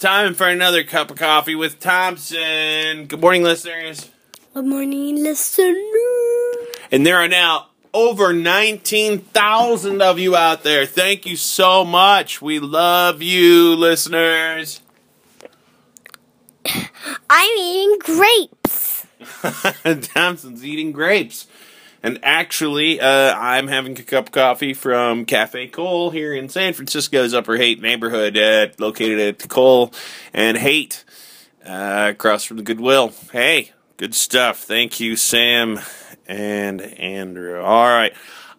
time for another cup of coffee with Thompson. Good morning, listeners. Good morning, listeners. And there are now over 19,000 of you out there. Thank you so much. We love you, listeners. I'm eating grapes. Thompson's eating grapes. And actually, I'm having a cup of coffee from Cafe Cole here in San Francisco's Upper Haight neighborhood, located at Cole and Haight, across from the Goodwill. Hey, good stuff. Thank you, Sam and Andrew. All right.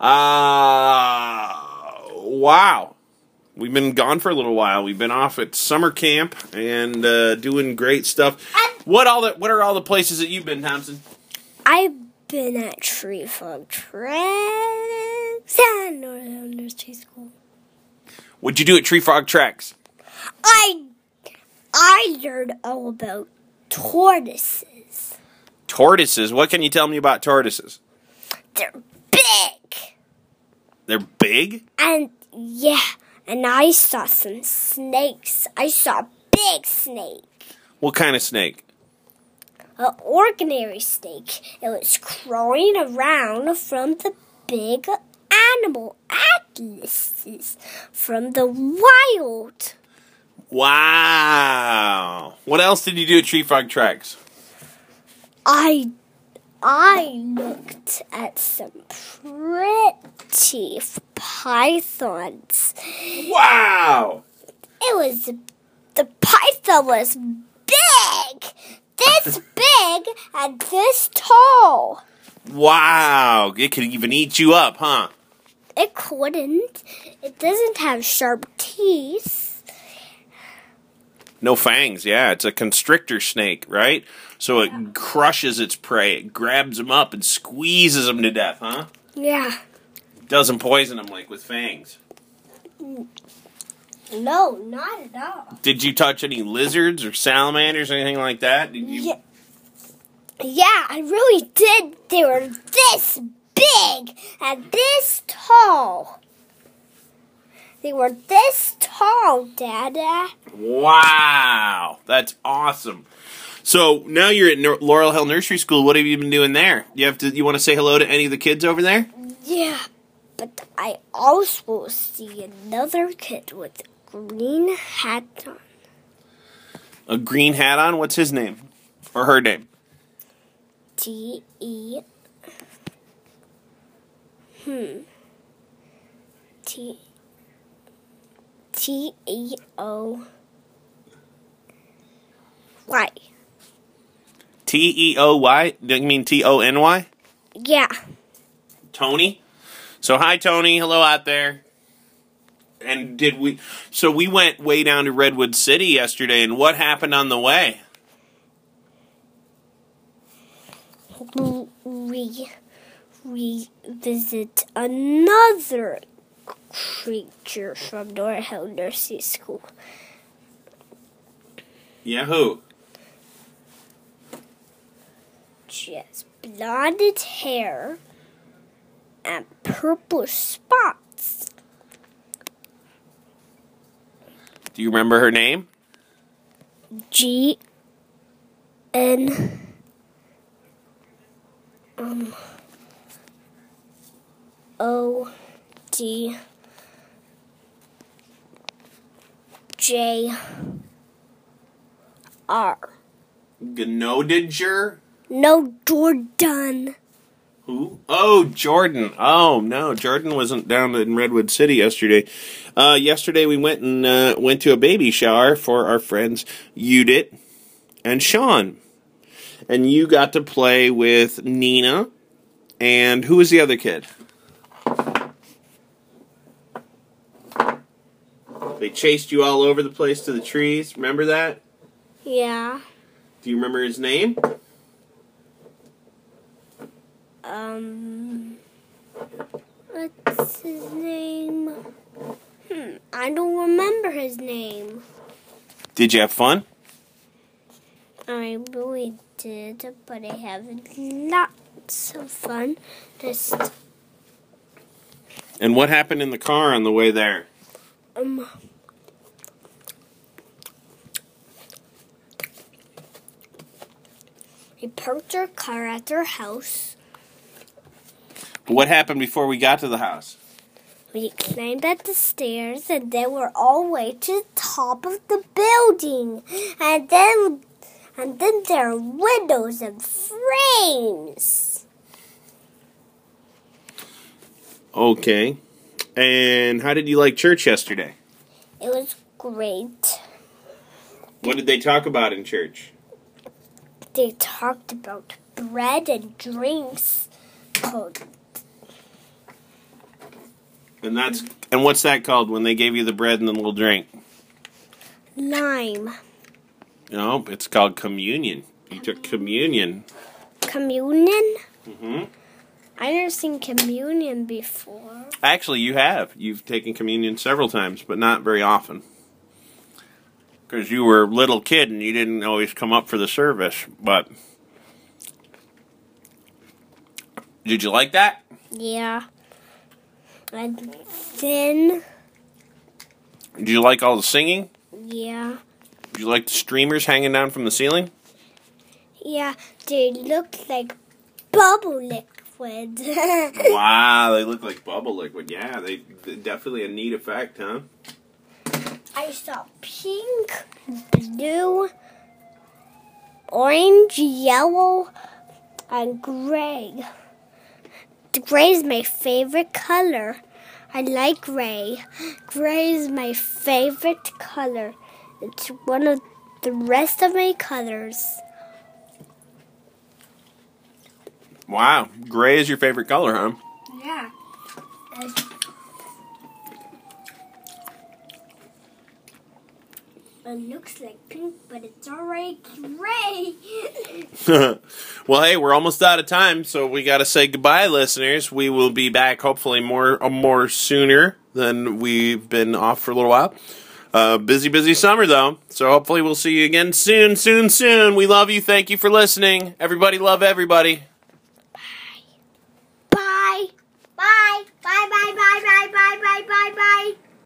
Wow. We've been gone for a little while. We've been off at summer camp and doing great stuff. What are all the places that you've been, Thompson? I've been at Tree Frog Tracks and North Elementary School. What'd you do at Tree Frog Tracks? I learned all about tortoises. Tortoises? What can you tell me about tortoises? They're big. They're big? And I saw some snakes. I saw a big snake. What kind of snake? An ordinary snake. It was crawling around from the big animal atlases from the wild. Wow. What else did you do at Tree Frog Tracks? I looked at some pretty pythons. Wow. The python was big. This big and this tall. Wow. It could even eat you up, huh? It couldn't. It doesn't have sharp teeth. No fangs, yeah. It's a constrictor snake, right? So it crushes its prey. It grabs them up and squeezes them to death, huh? Yeah. Doesn't poison them like with fangs. No, not at all. Did you touch any lizards or salamanders or anything like that? Did you? Yeah, I really did. They were this big and this tall. They were this tall, Dada. Wow. That's awesome. So now you're at Laurel Hill Nursery School. What have you been doing there? You want to say hello to any of the kids over there? Yeah, but I also see another kid with a green hat on. A green hat on? What's his name? Or her name? T-E-O. Y. T-E-O-Y? Do you mean T-O-N-Y? Yeah. Tony? So hi, Tony. Hello out there. And we went way down to Redwood City yesterday, and what happened on the way? We visit another creature from North Hill Nursery School. Yeah, who? She has blonde hair and purple spots. Do you remember her name? G-N... O-D-J-R. Gnodiger? No, Jordan. Who? Oh, Jordan. Oh, no, Jordan wasn't down in Redwood City yesterday. Yesterday we went to a baby shower for our friends Judith and Sean. And you got to play with Nina. And who was the other kid? They chased you all over the place to the trees. Remember that? Yeah. Do you remember his name? What's his name? I don't remember his name. Did you have fun? I really did, but I have lots of fun. And what happened in the car on the way there? We parked our car at their house. What happened before we got to the house? We climbed up the stairs, and then we're all the way to the top of the building. And then there are windows and frames. Okay. And how did you like church yesterday? It was great. What did they talk about in church? They talked about bread and drinks. And what's that called when they gave you the bread and the little drink? Lime. No, it's called communion. You took communion. Communion? Mm-hmm. I've never seen communion before. Actually, you have. You've taken communion several times, but not very often. Because you were a little kid and you didn't always come up for the service. But did you like that? Yeah. And then... Did you like all the singing? Yeah. Did you like the streamers hanging down from the ceiling? Yeah, they look like bubble liquid. Wow, they look like bubble liquid. Yeah, they definitely a neat effect, huh? I saw pink, blue, orange, yellow, and gray. The gray is my favorite color. I like gray. Gray is my favorite color. It's one of the rest of my colors. Wow, gray is your favorite color, huh? Yeah. It looks like pink, but it's already gray. Well, hey, we're almost out of time, so we got to say goodbye, listeners. We will be back hopefully more sooner than we've been off for a little while. Busy summer, though, so hopefully we'll see you again soon. We love you. Thank you for listening. Everybody love everybody. Bye. Bye. Bye. Bye. Bye. Bye. Bye. Bye. Bye. Bye. Bye.